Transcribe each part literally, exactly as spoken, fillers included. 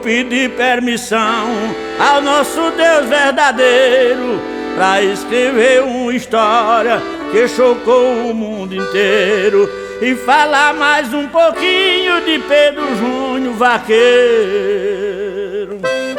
pedi permissão ao nosso Deus verdadeiro pra escrever uma história que chocou o mundo inteiro e falar mais um pouquinho de Pedro Júnior vaqueiro.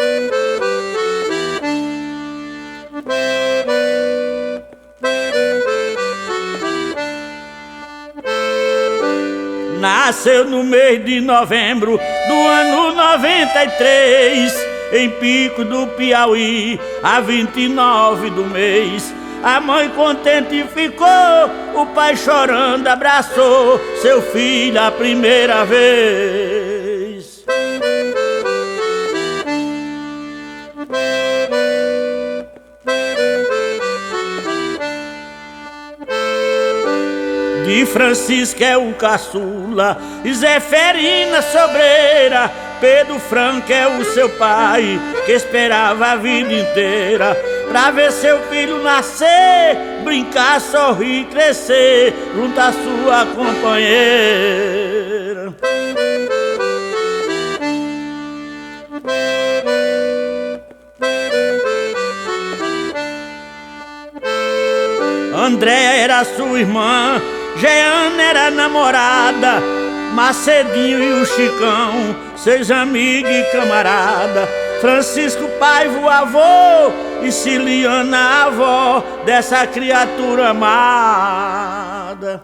Nasceu no mês de novembro do ano noventa e três, em Pico do Piauí, a vinte e nove do mês. A mãe contente ficou, o pai chorando abraçou seu filho a primeira vez. De Francisco é o caçula, Zeferina Sobreira, Pedro Franco é o seu pai, que esperava a vida inteira pra ver seu filho nascer, brincar, sorrir, crescer junto à sua companheira. Andréia era sua irmã, Jeana era namorada, Macedinho e o Chicão, seus amigos e camarada. Francisco Paivo avô e Ciliana a avó dessa criatura amada.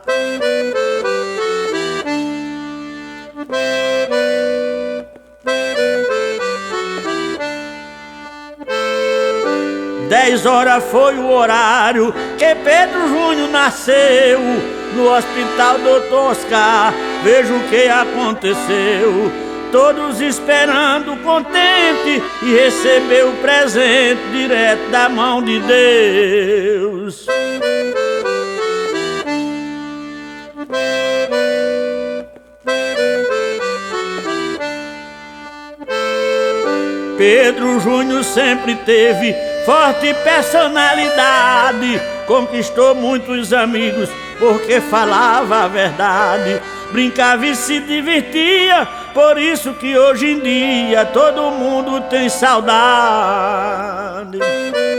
Dez horas foi o horário que Pedro Júnior nasceu. No hospital doutor Oscar, veja o que aconteceu. Todos esperando contente e receber o presente direto da mão de Deus. Pedro Júnior sempre teve forte personalidade, conquistou muitos amigos porque falava a verdade, brincava e se divertia, por isso que hoje em dia todo mundo tem saudade.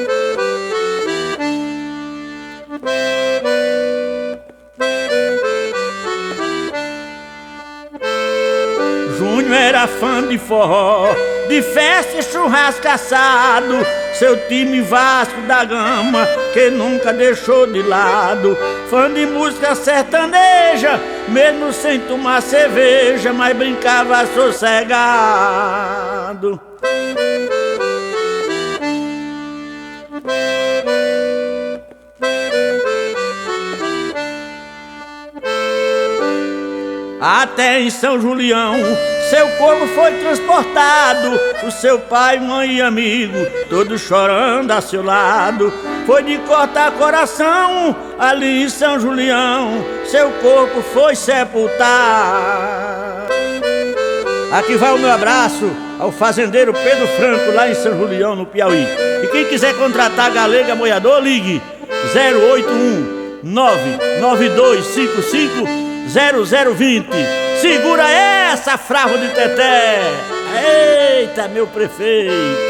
Júnior era fã de forró, de festa e churrasco assado, seu time Vasco da Gama, que nunca deixou de lado. Fã de música sertaneja, mesmo sem tomar cerveja, mas brincava sossegado. Até em São Julião seu corpo foi transportado, o seu pai, mãe e amigo, todos chorando a seu lado. Foi de cortar coração, ali em São Julião, seu corpo foi sepultado. Aqui vai o meu abraço ao fazendeiro Pedro Franco, lá em São Julião, no Piauí. E quem quiser contratar Galega Moiador, ligue zero oito um nove nove dois cinco cinco zero zero dois zero. Segura essa, Fravo de Teté! Eita, meu prefeito!